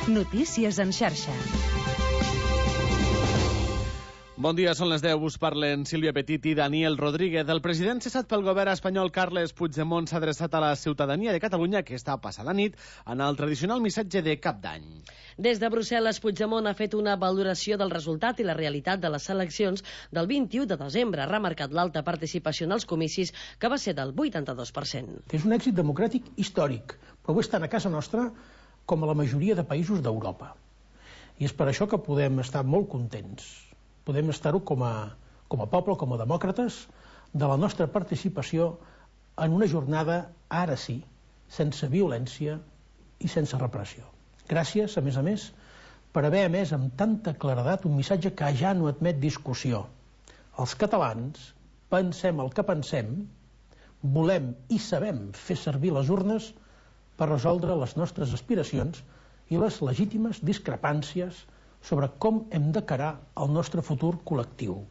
Notícies en xarxa. Bon dia, són les 10. Us parlen Sílvia Petit i Daniel Rodríguez. El president cessat pel govern espanyol Carles Puigdemont s'ha adreçat a la ciutadania de Catalunya que està passada la nit en el tradicional missatge de cap d'any. Des de Brussel·les, Puigdemont ha fet una valoració del resultat i la realitat de les eleccions del 21 de desembre. Ha remarcat l'alta participació en els comicis, que va ser del 82%. És un èxit democràtic històric, però ho és tant a casa nostra com a la majoria de països d'Europa. I és per això que podem estar molt contents. Podem estar-ho com a poble, com a demòcrates, de la nostra participació en una jornada, ara sí, sense violència i sense repressió. Gràcies, a més, per haver emès amb tanta claredat un missatge que ja no admet discussió. Els catalans pensem el que pensem, volem i sabem fer servir les urnes per resoldre les nostres aspiracions i les legítimes discrepàncies sobre com hem d'encarar el nostre futur col·lectiu.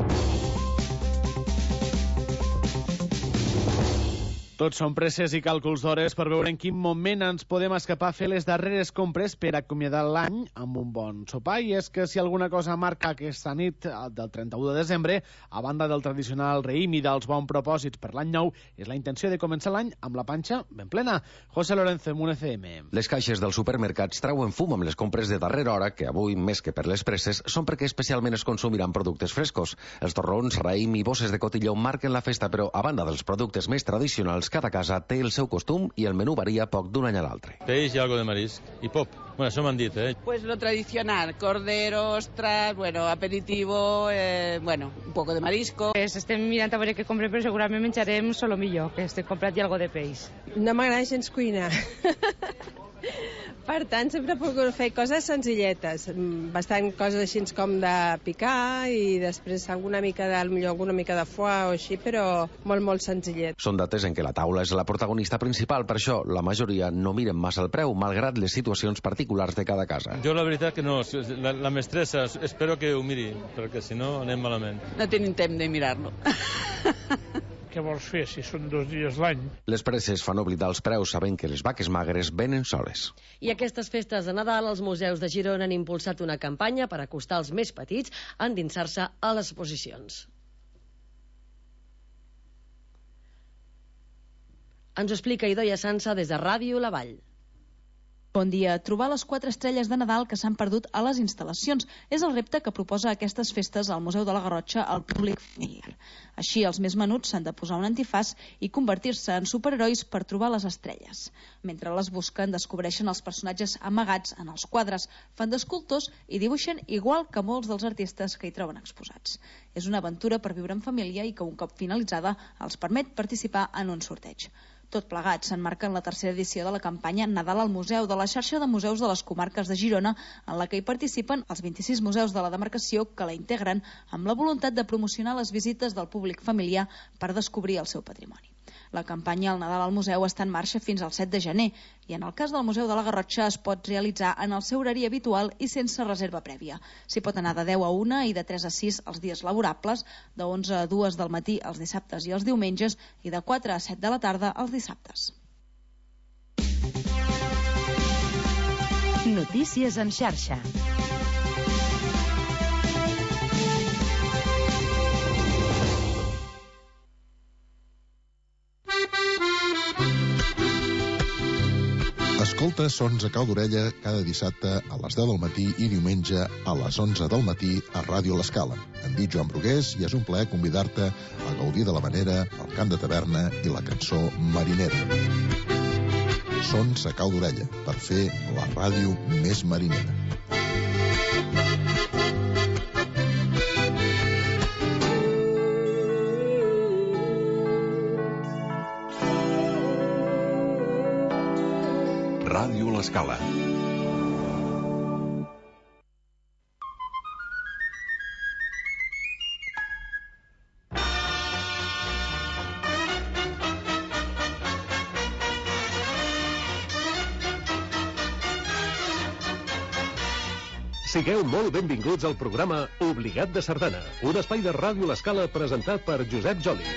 Tots són presses i càlculs d'hores per veure en quin moment ens podem escapar a fer les darreres compres per acomiadar l'any amb un bon sopar. I és que si alguna cosa marca aquesta nit del 31 de desembre, a banda del tradicional raïm i dels bons propòsits per l'any nou, és la intenció de començar l'any amb la panxa ben plena. José Lorenzo, Munt FM. Les caixes dels supermercats trauen fum amb les compres de darrera hora, que avui, més que per les presses, són perquè especialment es consumiran productes frescos. Els torrons, raïm i bosses de cotilló marquen la festa, però a banda dels productes més tradicionals, cada casa té el seu costum i el menú varia poc d'un any a l'altre. Peix i algo de marisc. I pop. Bueno, això m'han dit, Pues lo tradicional, cordero, ostras, aperitivo, un poco de marisco. Estem mirant a veure què comprem, però segurament menjarem solomillo, que estem comprant i algo de peix. No m'agrada gens cuinar. Per tant, sempre procuro fer coses senzilletes, bastant coses així com de picar i després alguna mica de foie o així, però molt senzillet. Són dates en què la taula és la protagonista principal, per això la majoria no miren massa el preu, malgrat les situacions particulars de cada casa. Jo la veritat que no, la mestressa espero que ho miri, perquè si no anem malament. No tenim temps de mirar-lo. Què vols fer si són 2 dies l'any? Les presses fan oblidar els preus sabent que les vaques magres venen soles. I aquestes festes de Nadal, els museus de Girona han impulsat una campanya per acostar els més petits a endinsar-se a les exposicions. Ens ho explica Idoia Sansa des de Ràdio La Vall. Bon dia. Trobar les 4 estrelles de Nadal que s'han perdut a les instal·lacions és el repte que proposa aquestes festes al Museu de la Garrotxa al públic familiar. Així, els més menuts s'han de posar un antifàs i convertir-se en superherois per trobar les estrelles. Mentre les busquen, descobreixen els personatges amagats en els quadres, fan d'escultors i dibuixen igual que molts dels artistes que hi troben exposats. És una aventura per viure en família i que un cop finalitzada els permet participar en un sorteig. Tot plegat s'emmarca en la 3a edició de la campanya Nadal al Museu de la xarxa de museus de les comarques de Girona, en la que hi participen els 26 museus de la demarcació que la integren amb la voluntat de promocionar les visites del públic familiar per descobrir el seu patrimoni. La campanya El Nadal al Museu està en marxa fins al 7 de gener i en el cas del Museu de la Garrotxa es pot realitzar en el seu horari habitual i sense reserva prèvia. S'hi pot anar de 10 a 1 i de 3 a 6 els dies laborables, de 11 a 2 del matí els dissabtes i els diumenges i de 4 a 7 de la tarda els dissabtes. Notícies en xarxa. Escolta Sons a cau d'orella cada dissabte a les 10 del matí i diumenge a les 11 del matí a Ràdio L'Escala. Em dic Joan Brugués i és un plaer convidar-te a gaudir de la manera, el cant de taverna i la cançó marinera. Sons a cau d'orella, per fer la ràdio més marinera. Ràdio L'Escala. Sigueu molt benvinguts al programa Obligat de Sardana, un espai de Ràdio L'Escala presentat per Josep Joli.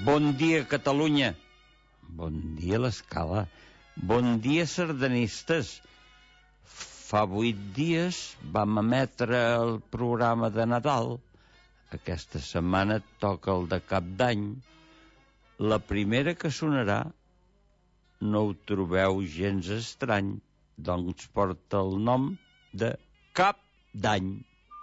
Bon dia, Catalunya. Bon dia, l'Escala. Bon dia, sardanistes. Fa 8 dies vam emetre el programa de Nadal. Aquesta setmana toca el de Cap d'Any. La primera que sonarà no ho trobeu gens estrany, doncs porta el nom de Cap d'Any.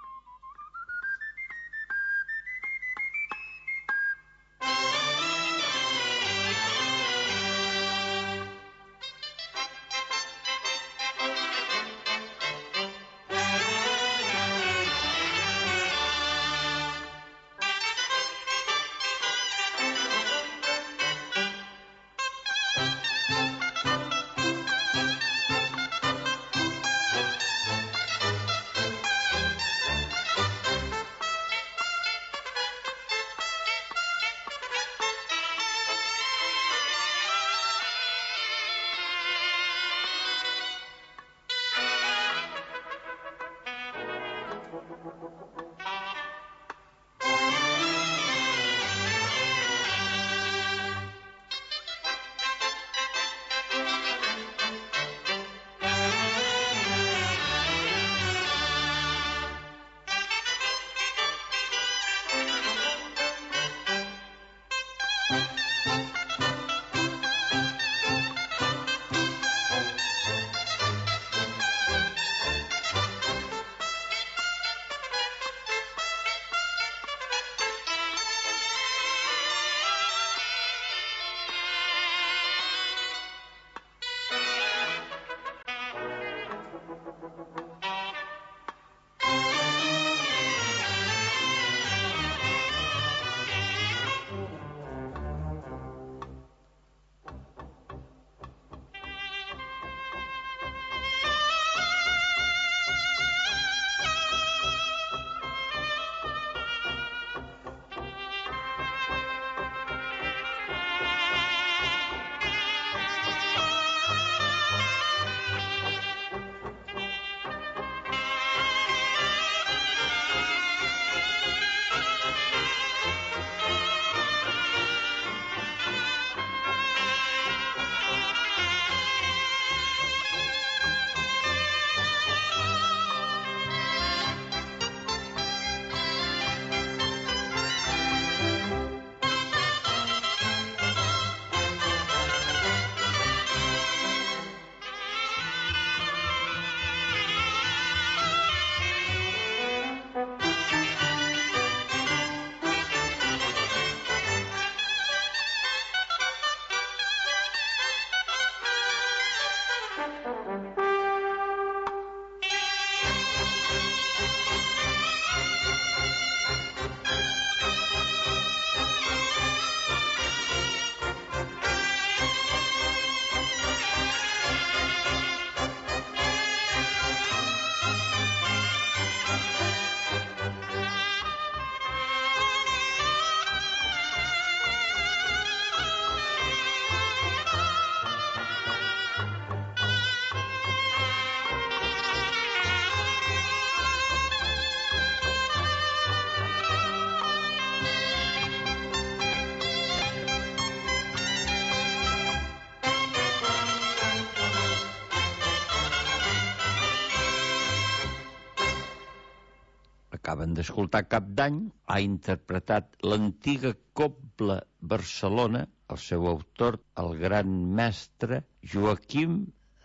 Acaben d'escoltar Cap d'Any, ha interpretat l'antiga Cobla Barcelona, el seu autor, el gran mestre Joaquim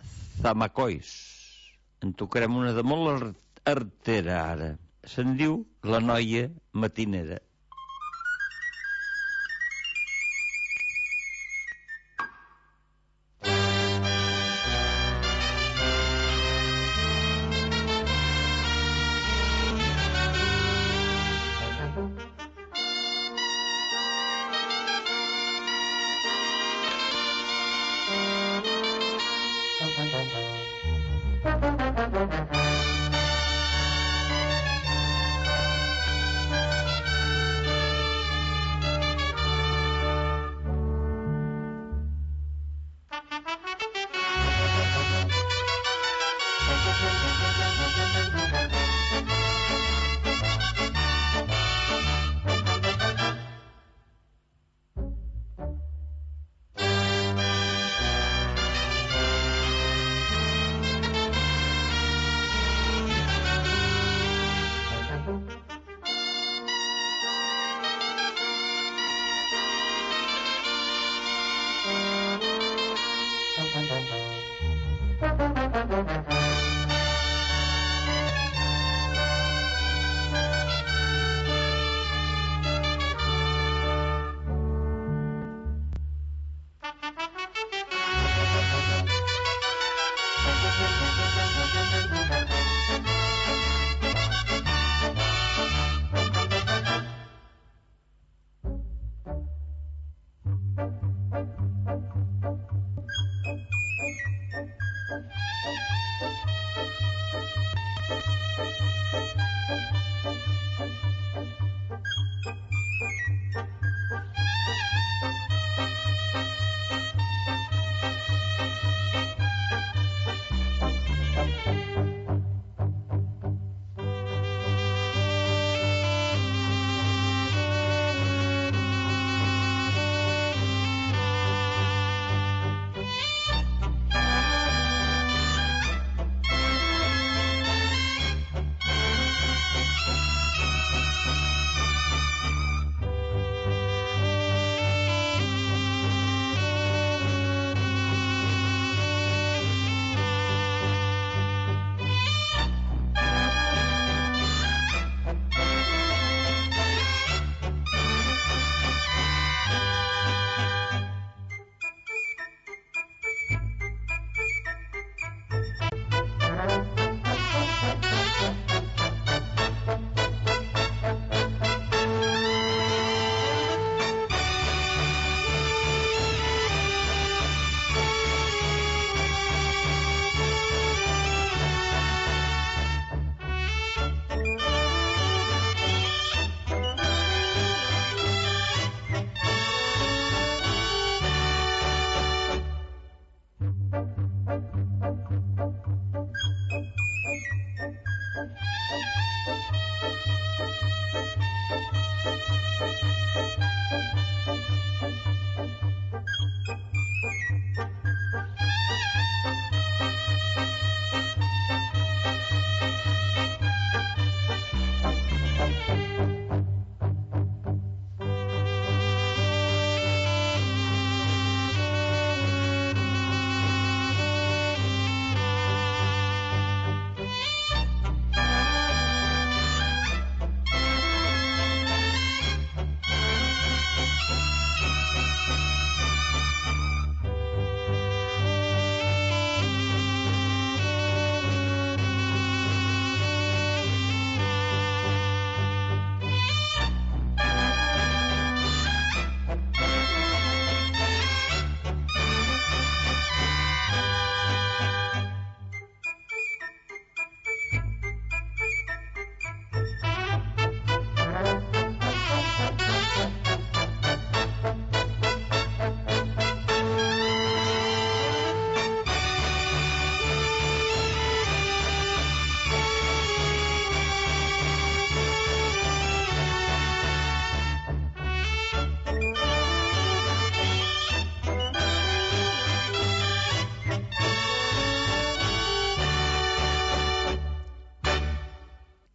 Zamacois. En tocarem una de molt artera ara. Se'n diu La noia matinera.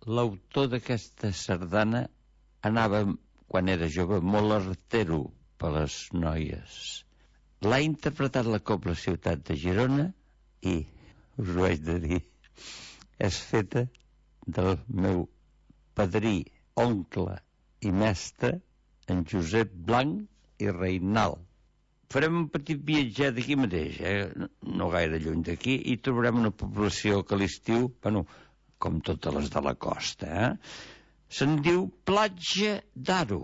L'autor d'aquesta sardana anava, quan era jove, molt artero per les noies. L'ha interpretat la Cobla Ciutat de Girona i, us ho haig de dir, és feta del meu padrí, oncle i mestre, en Josep Blanc i Reinal. Farem un petit viatge d'aquí mateix, no gaire lluny d'aquí, i trobarem una població que a l'estiu, com totes les de la costa, se'n diu Platja d'Aro.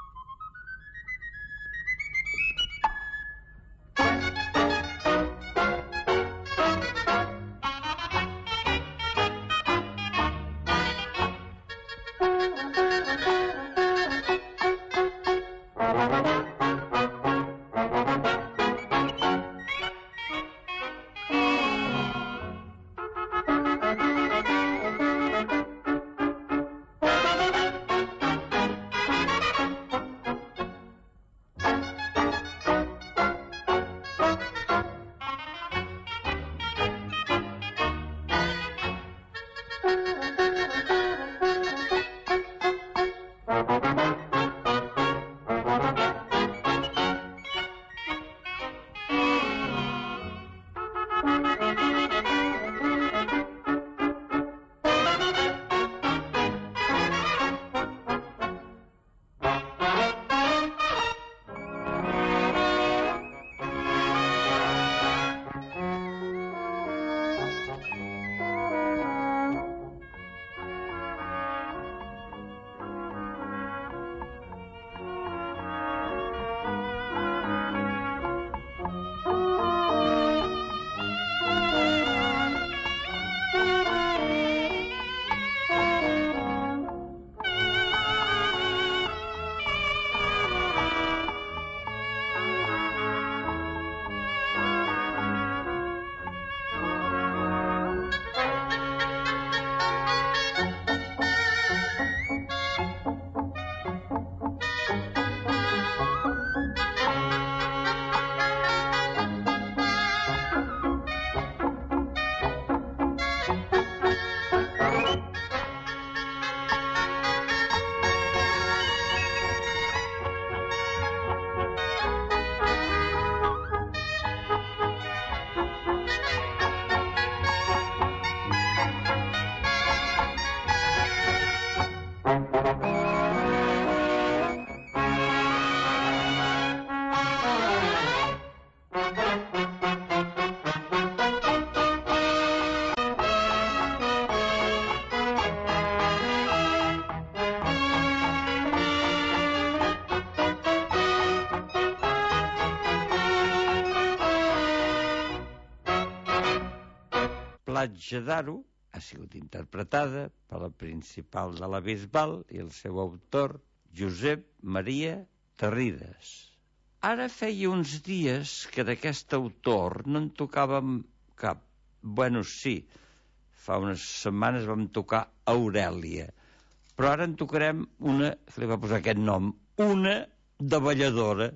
Platja d'Aro ha sigut interpretada per la principal de la Bisbal i el seu autor, Josep Maria Terrides. Ara feia uns dies que d'aquest autor no en tocàvem cap. Bueno, sí, fa unes setmanes vam tocar Aurèlia, però ara en tocarem una, que li va posar aquest nom, una de balladora.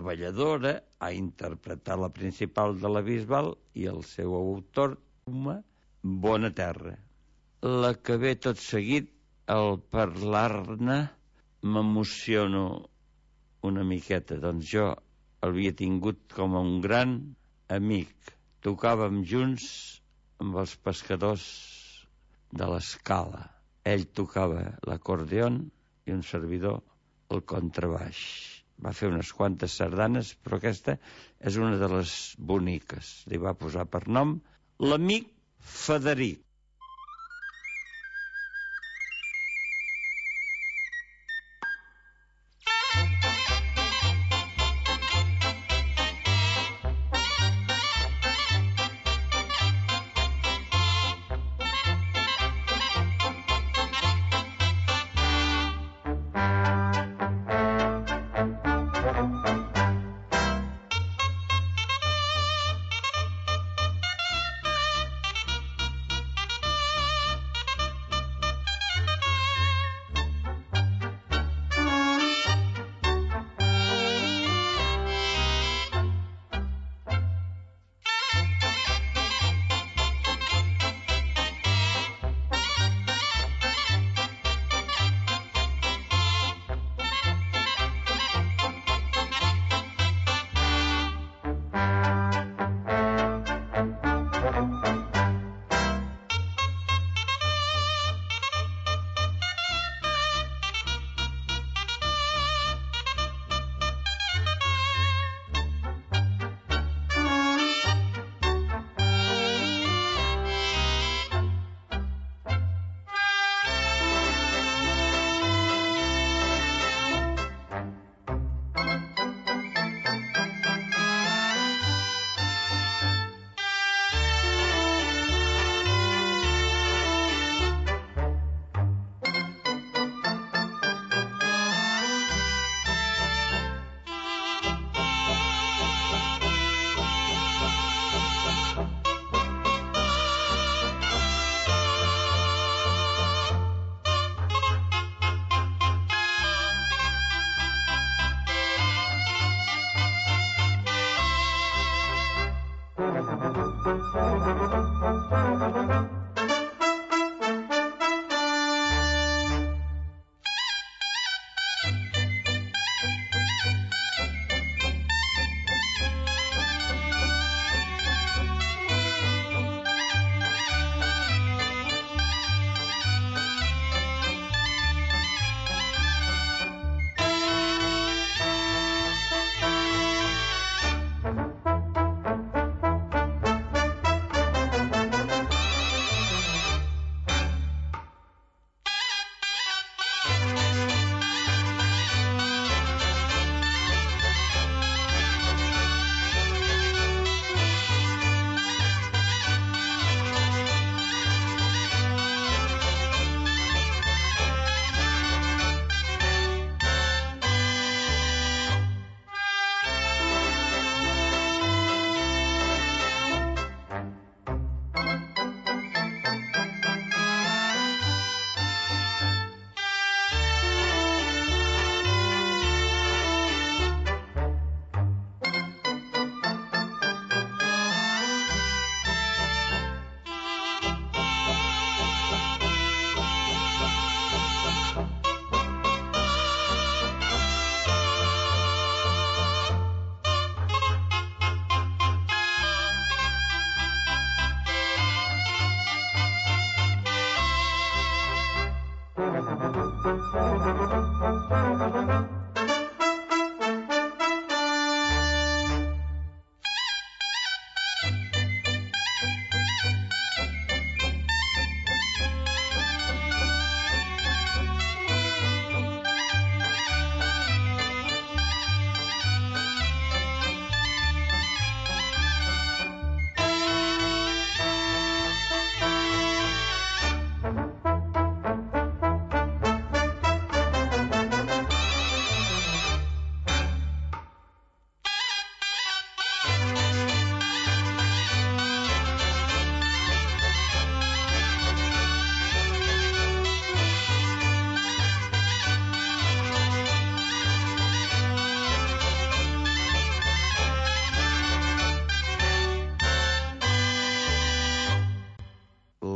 Balladora ha interpretat la principal de la Bisbal i el seu autor, Bona Terra. La que ve tot seguit, al parlar-ne, m'emociono una miqueta. Doncs jo l'havia tingut com un gran amic. Tocàvem junts amb els pescadors de l'Escala. Ell tocava l'acordeon i un servidor el contrabaix. Va fer unes quantes sardanes, però aquesta és una de les boniques. Li va posar per nom l'amic Federic.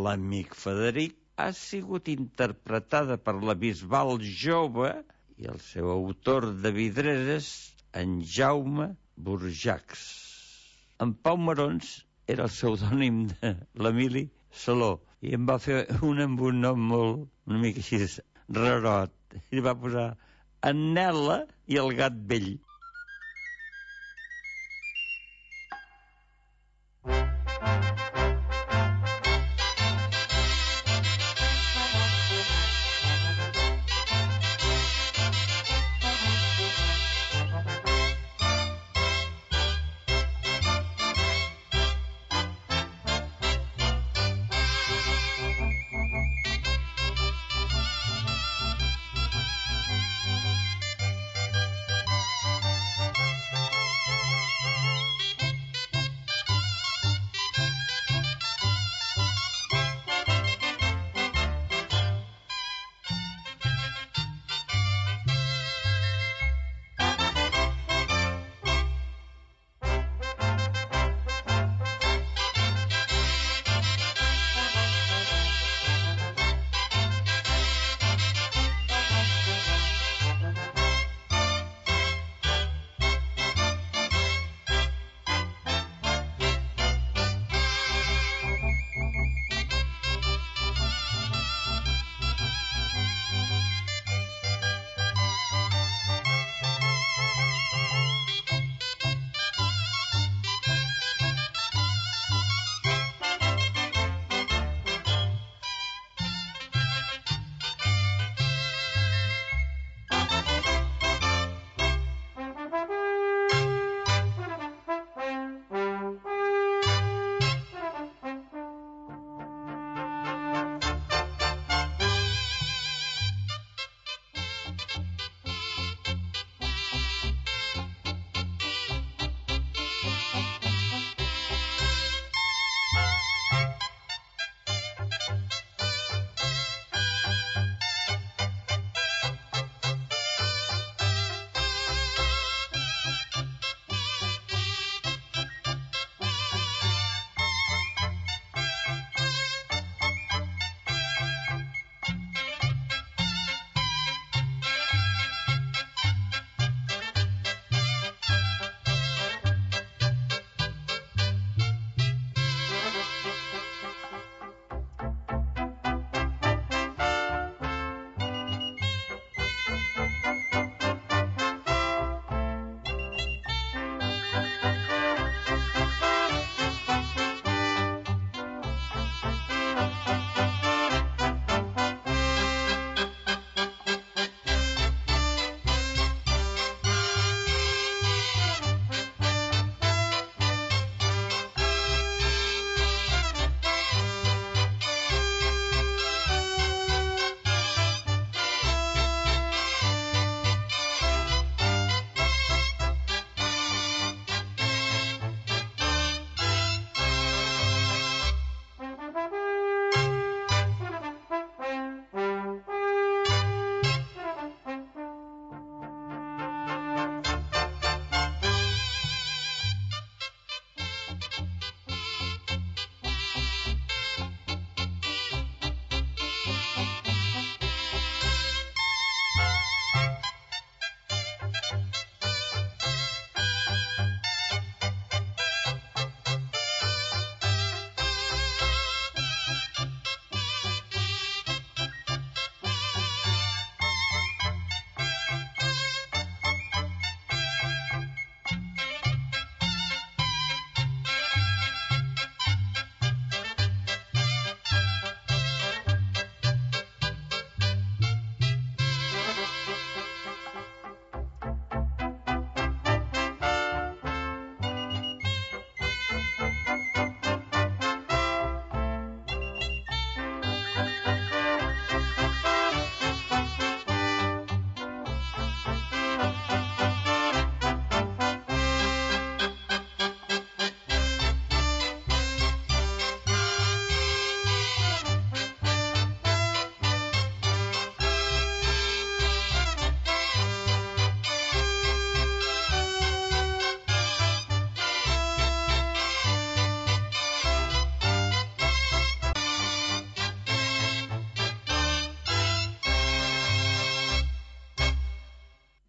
l'amic Frederic ha sigut interpretada per la Bisbal jove i el seu autor de vidreres, en Jaume Burjacs. En Pau Marons era el pseudònim de l'Emili Saló i em va fer amb un nom una mica així rarot. I va posar Annela i el gat vell.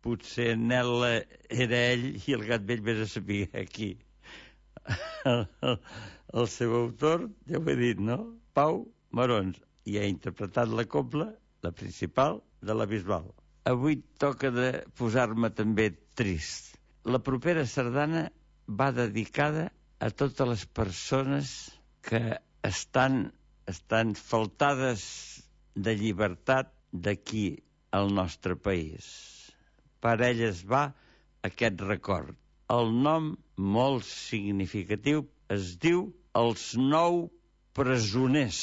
potser Nel·la era ell i el gat vell vés a saber aquí. El seu autor, ja ho he dit, no? Pau Marons, i ha interpretat la cobla, la principal, de la Bisbal. Avui toca de posar-me també trist. La propera sardana va dedicada a totes les persones que estan faltades de llibertat d'aquí al nostre país. Per elles va aquest record. El nom, molt significatiu, es diu Els 9 presoners.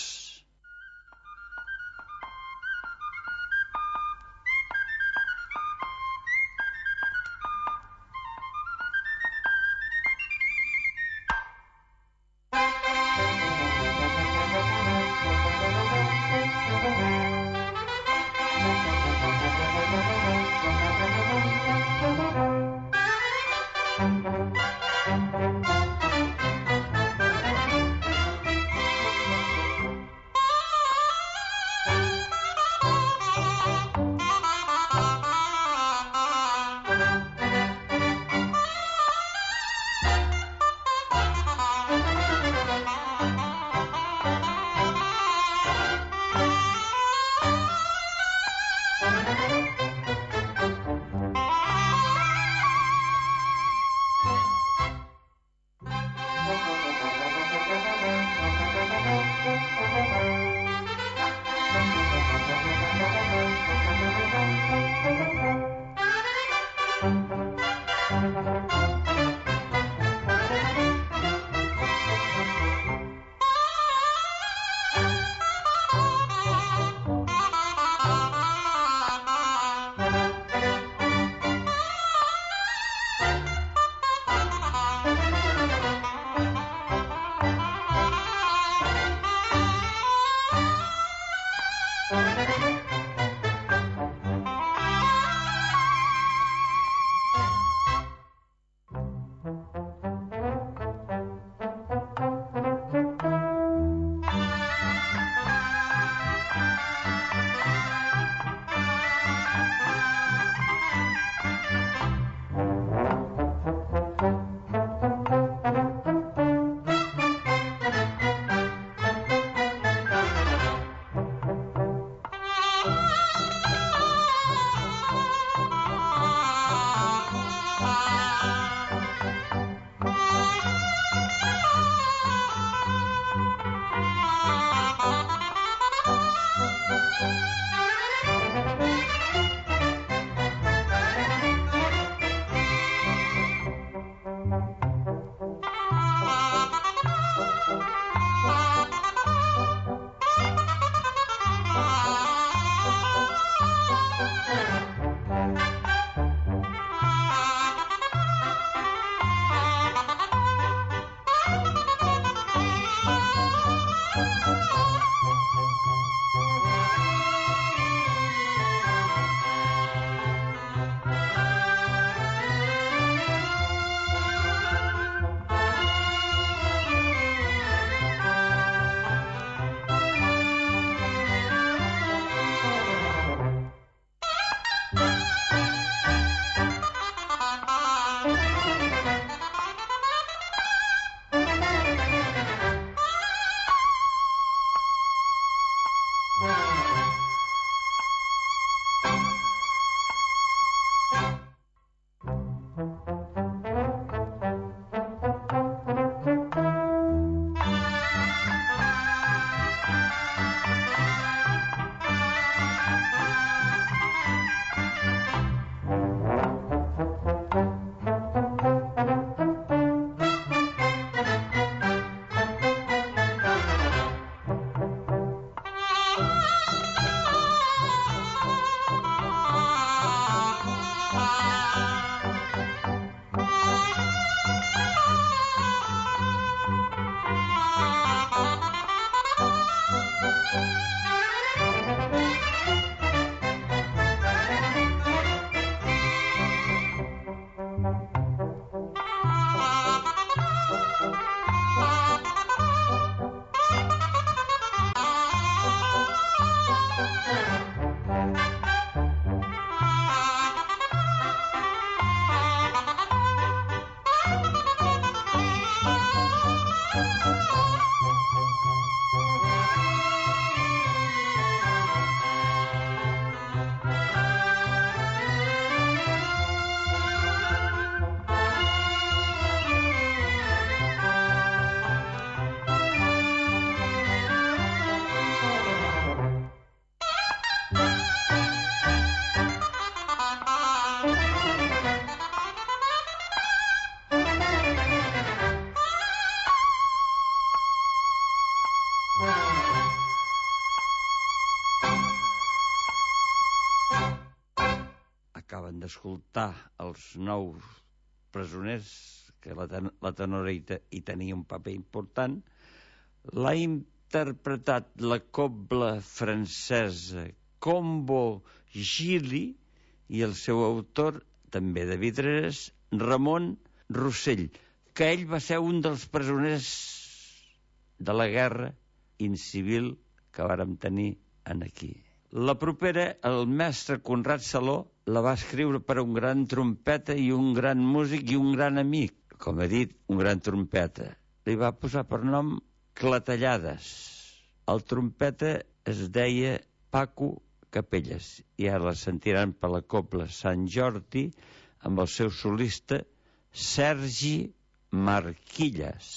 Acaben d'escoltar els nous presoners, que la tenora hi tenia un paper important. L'ha interpretat la cobla francesa Combo Gili i el seu autor, també de Vidreres, Ramon Rossell, que ell va ser un dels presoners de la guerra incivil que vàrem tenir aquí. La propera, el mestre Conrad Saló, la va escriure per a un gran trompeta i un gran músic i un gran amic. Com he dit, un gran trompeta. Li va posar per nom Clatellades. El trompeta es deia Paco Capelles i ara la sentiran per la cobla Sant Jordi amb el seu solista Sergi Marquilles.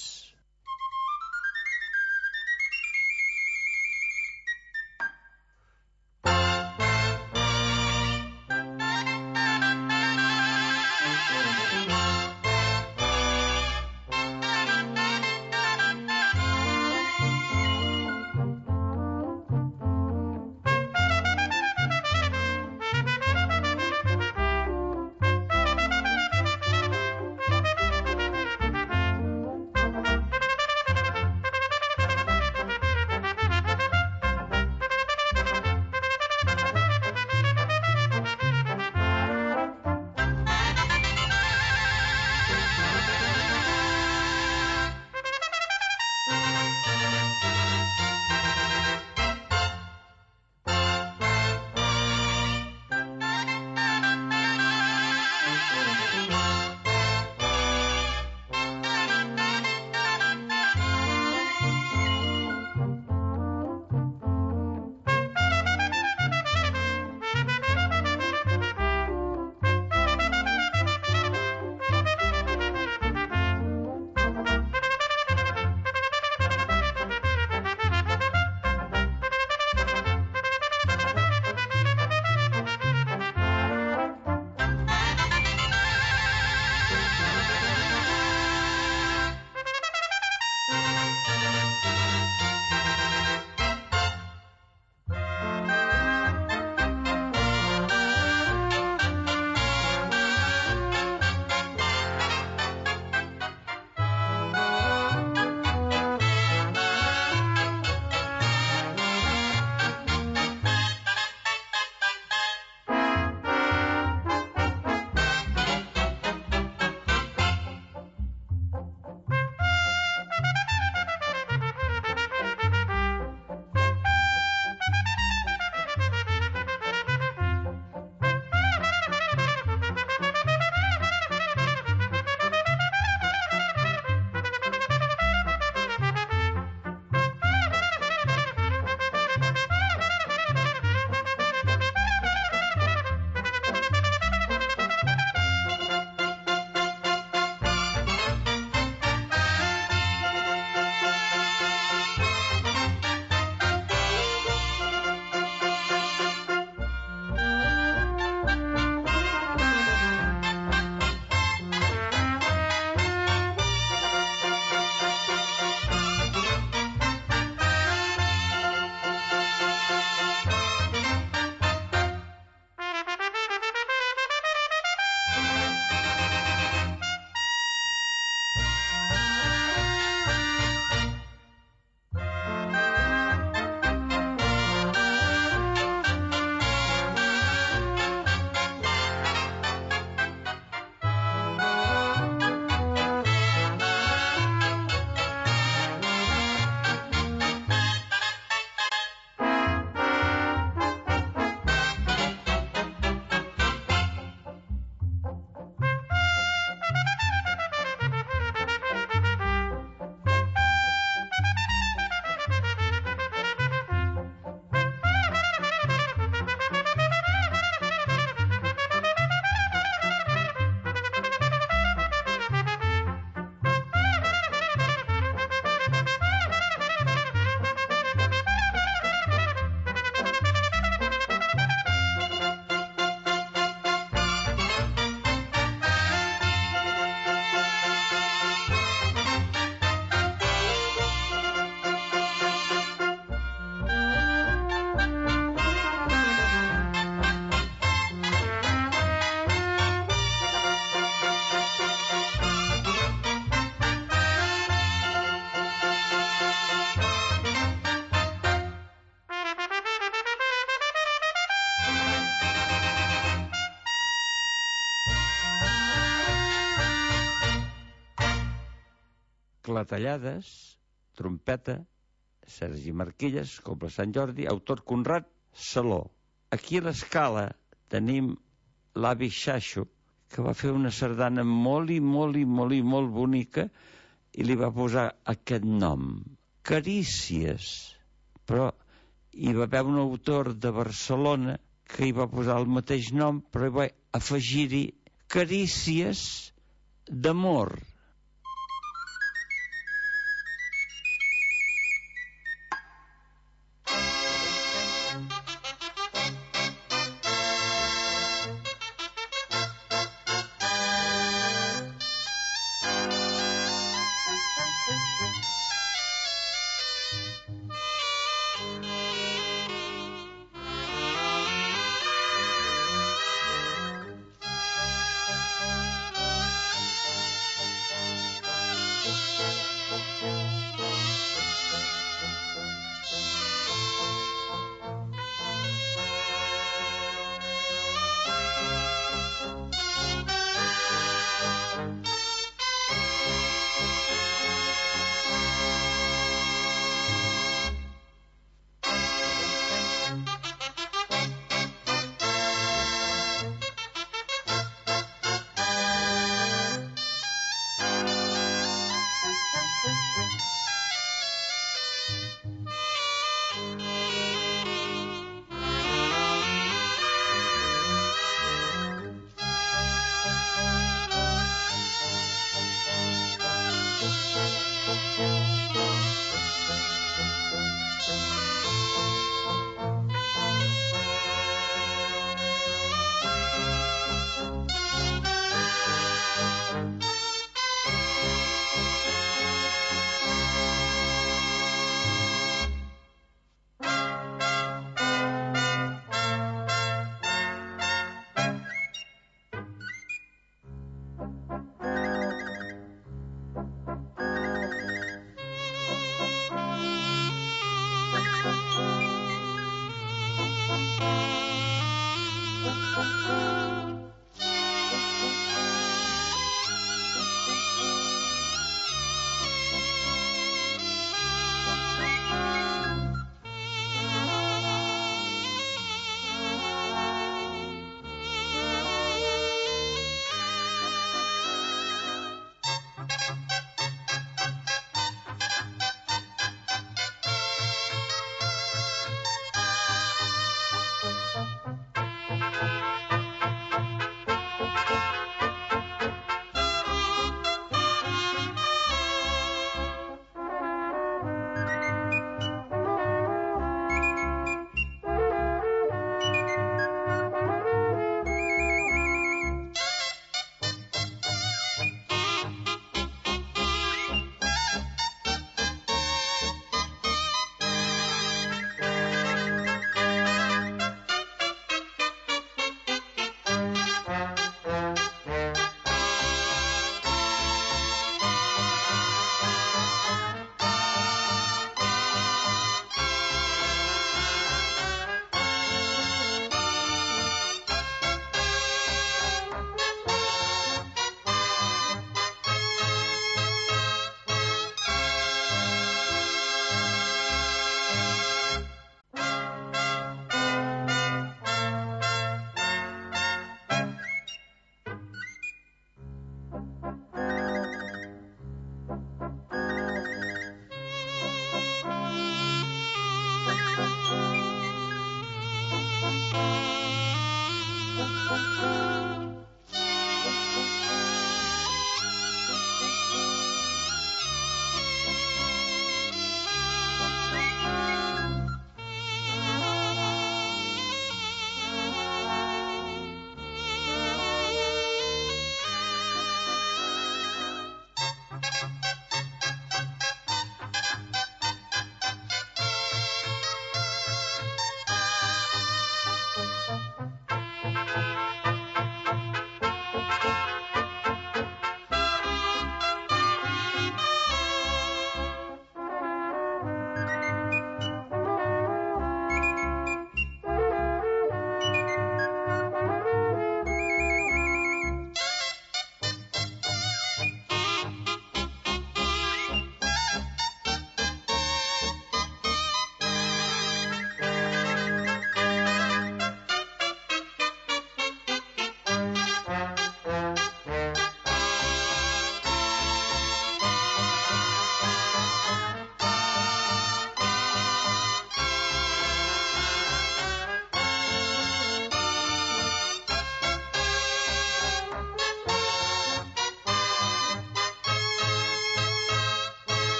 Clatellades, trompeta, Sergi Marquilles, Cobla Sant Jordi, autor Conrad Saló. Aquí a l'Escala tenim l'avi Xaixo, que va fer una sardana molt bonica i li va posar aquest nom, Carícies. Però hi va haver un autor de Barcelona que hi va posar el mateix nom, però hi va afegir-hi Carícies d'amor.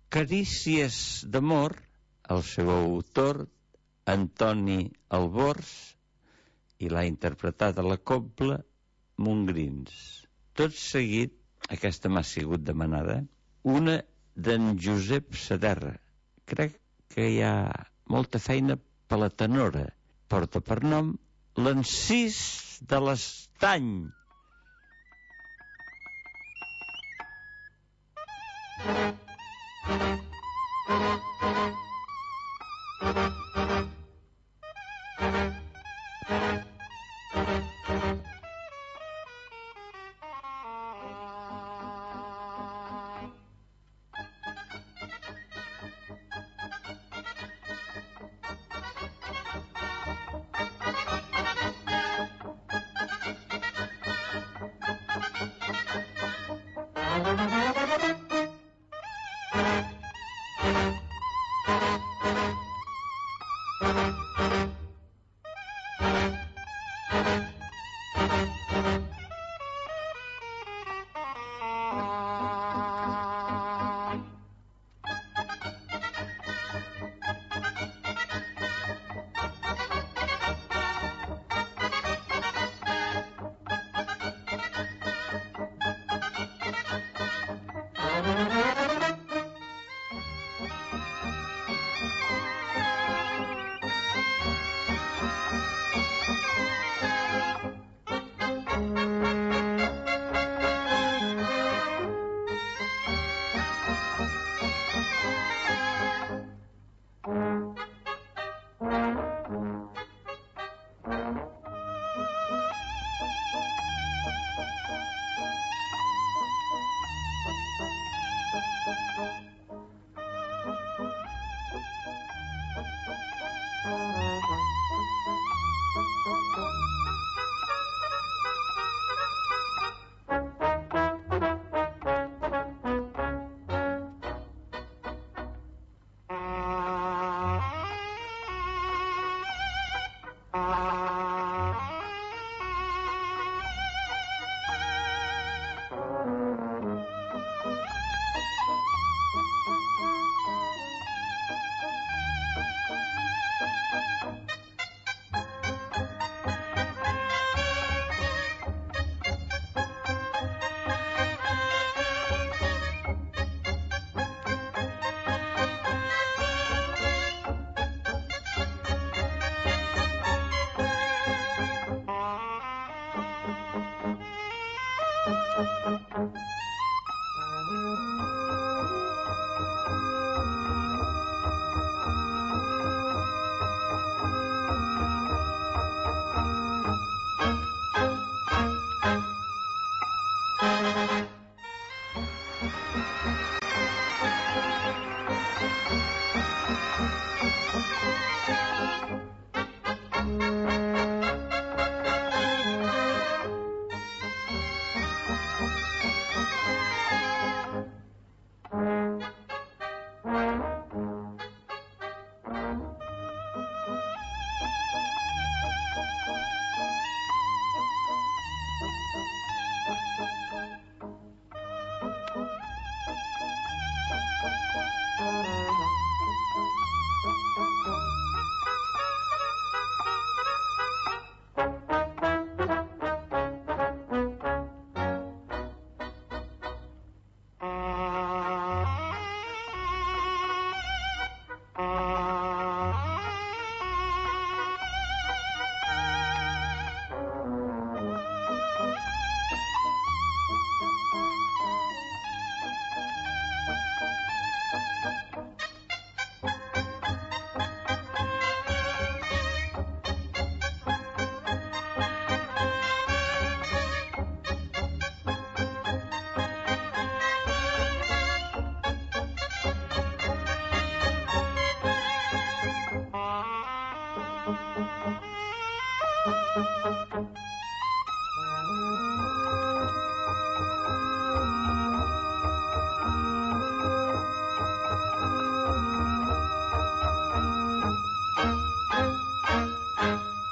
Carícies d'amor, el seu autor, Antoni Albors, i l'ha interpretat a la Cobla Montgrins. Tot seguit, aquesta m'ha sigut demanada, una d'en Josep Saderra. Crec que hi ha molta feina per la tenora. Porta per nom l'Encís de l'Estany.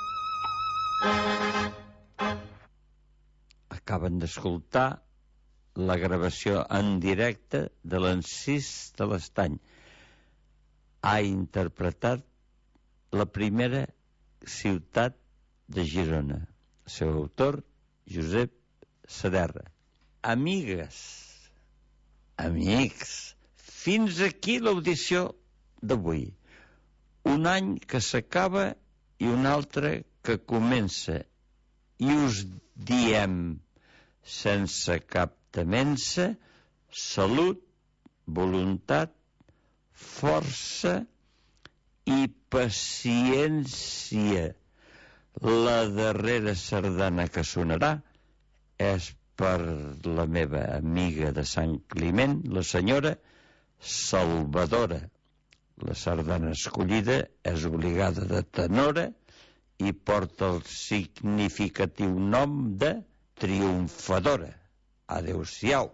Acaben d'escoltar la gravació en directe de l'Encís de l'Estany. Ha interpretat la primera ciutat de Girona. El seu autor, Josep Saderra. Amigues, amics, fins aquí l'audició d'avui. Un any que s'acaba i un altre que comença. I us diem, sense cap temença, salut, voluntat, força i paciència. La darrera sardana que sonarà és per la meva amiga de Sant Climent, la senyora Salvadora. La sardana escollida és obligada de tenora i porta el significatiu nom de triomfadora. Adéu-siau.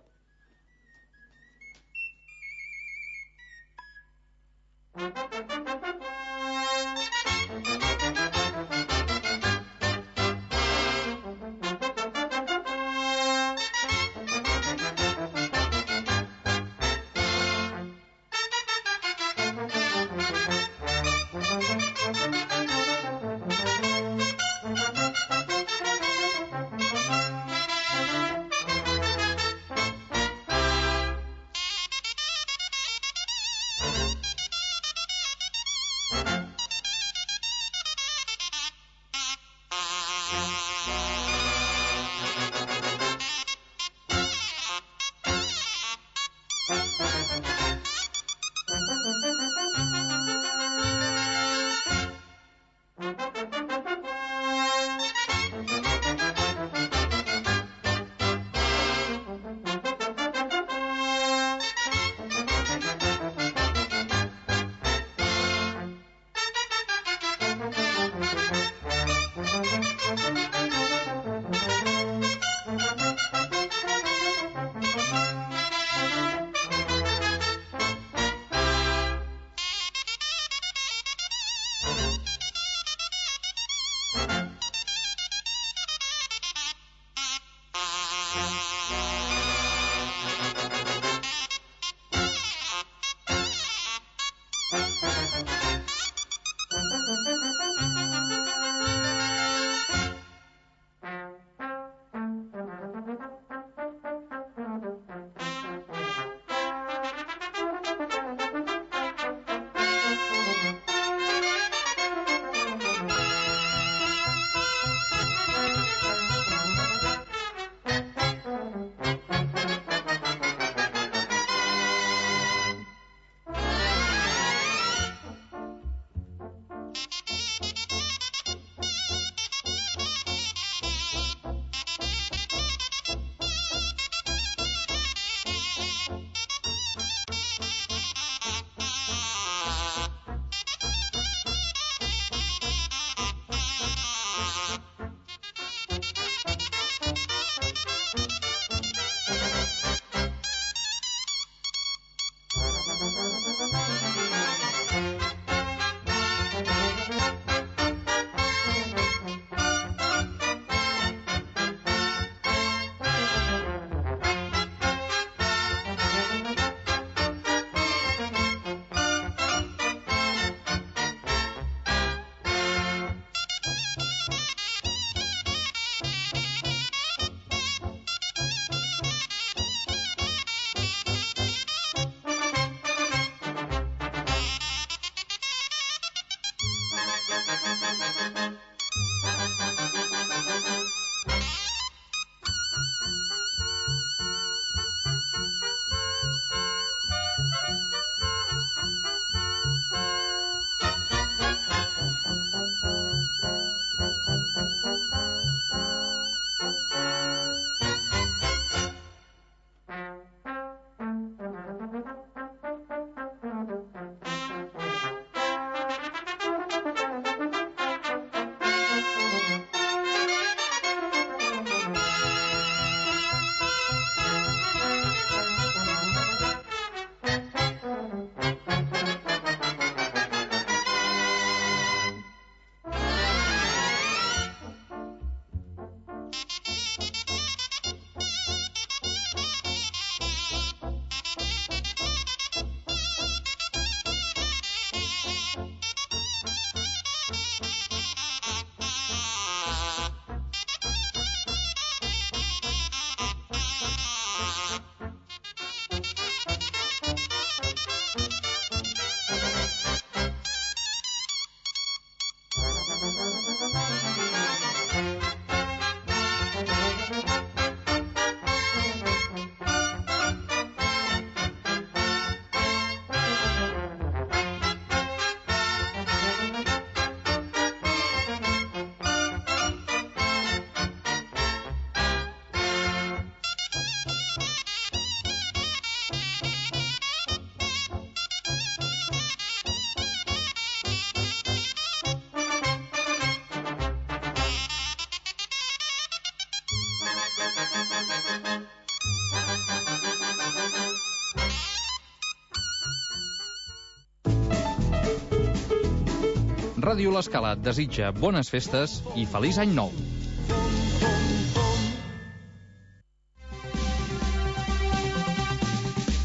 Ràdio L'Escala et desitja bones festes i feliç any nou.